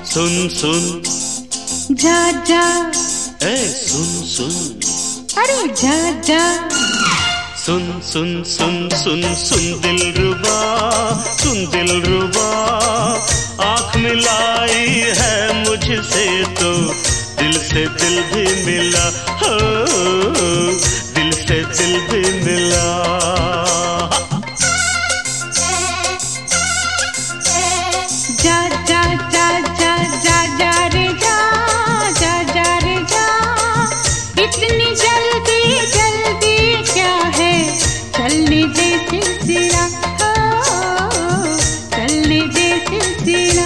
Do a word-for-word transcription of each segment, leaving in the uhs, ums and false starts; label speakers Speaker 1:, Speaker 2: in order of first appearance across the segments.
Speaker 1: सुन सुन
Speaker 2: जा जा,
Speaker 1: ए सुन सुन,
Speaker 2: अरे जा जा,
Speaker 1: सुन सुन सुन सुन सुन दिलरुबा, सुन दिलरुबा, आँख मिलाई है मुझसे तो दिल से दिल भी मिला, हो दिल से दिल भी मिला।
Speaker 2: जा जा जा जा जा जा रे जा, जा जा रे जा, इतनी जल्दी जल्दी क्या है, चलने दे सिलसिला, हो चलने दे सिलसिला।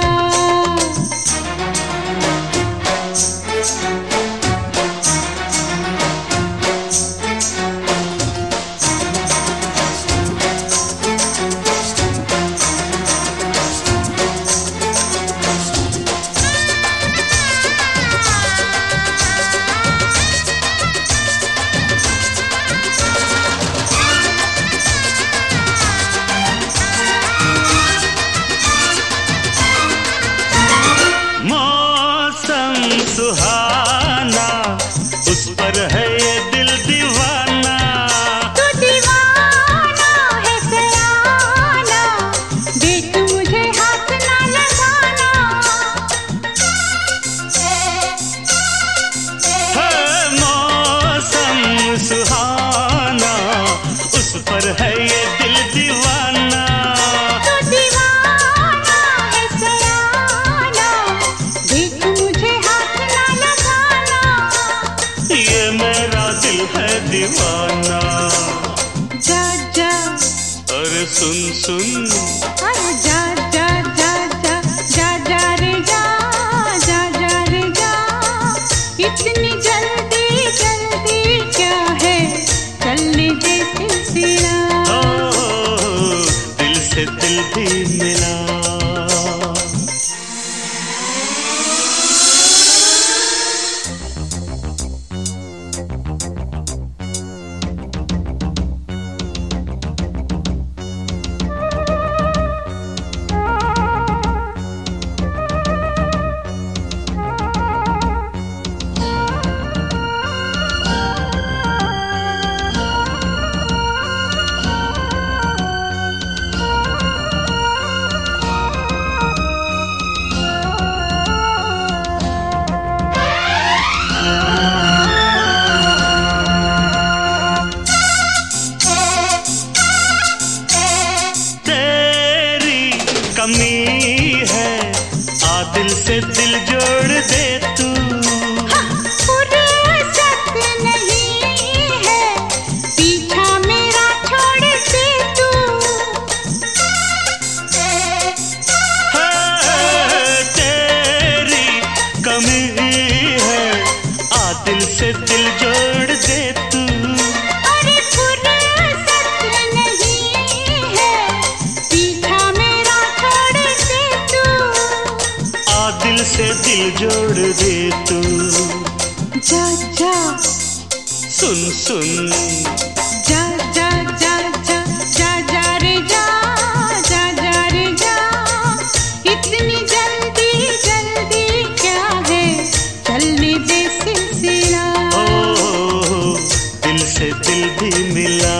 Speaker 1: सुहाना उस पर है ये दिल दीवाना,
Speaker 2: तो दीवाना है सयाना, देख मुझे हाथ ना लगाना।
Speaker 1: है मौसम सुहाना उस पर है ये दिल दीवाना,
Speaker 2: तो दीवाना है सयाना, देख मुझे हाथ ना लगाना।
Speaker 1: ये मेरा दिल है दीवाना।
Speaker 2: जा जा,
Speaker 1: अरे सुन सुन,
Speaker 2: अरे जा जा जा जा जा जा रे जा, जा जा रे जा, इतनी जल्दी जल्दी क्या है, चलने दे सिलसिला।
Speaker 1: ओ दिल से दिल भी मिला। कमी है आ दिल से दिल जोड़ दे तू,
Speaker 2: फुर्सत नहीं है पीछा मेरा छोड़ दे तू।
Speaker 1: है तेरी कमी है आ दिल से दिल जोड़ दे तू,
Speaker 2: अरे फुर्सत नहीं है पीछा मेरा छोड़ दे तू।
Speaker 1: आ दिल से दिल जोड़ दे तू।
Speaker 2: जा जा,
Speaker 1: सुन सुन,
Speaker 2: जा जा जा जा जा जा रे जा, जा जा रे जा, इतनी जल्दी जल्दी क्या है, चलने दे सिलसिला।
Speaker 1: ओ दिल से दिल भी मिला।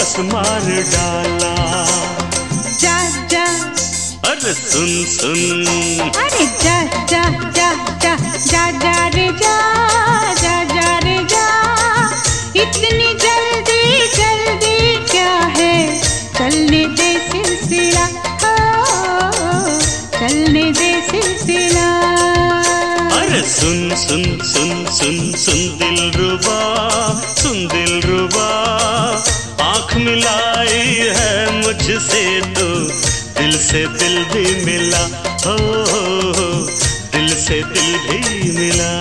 Speaker 1: बस मार डाला।
Speaker 2: जा जा
Speaker 1: अरे सुन सुन,
Speaker 2: अरे जा जा जा जा जा जा रे जा जा जा रे जा, इतनी जल्दी जल्दी क्या है, चलने दे सिलसिला, ओ चलने दे सिलसिला।
Speaker 1: अरे सुन सुन सुन सुन सुन दिलरुबा, सुन दिलरुबा, आँख मिलाई है मुझसे तो दिल से दिल भी मिला, हो हो हो दिल से दिल भी मिला।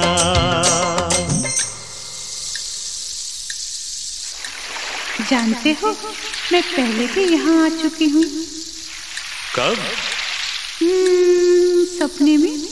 Speaker 2: जानते हो मैं पहले भी यहाँ आ चुकी हूँ।
Speaker 1: कब?
Speaker 2: हम्म, सपने में।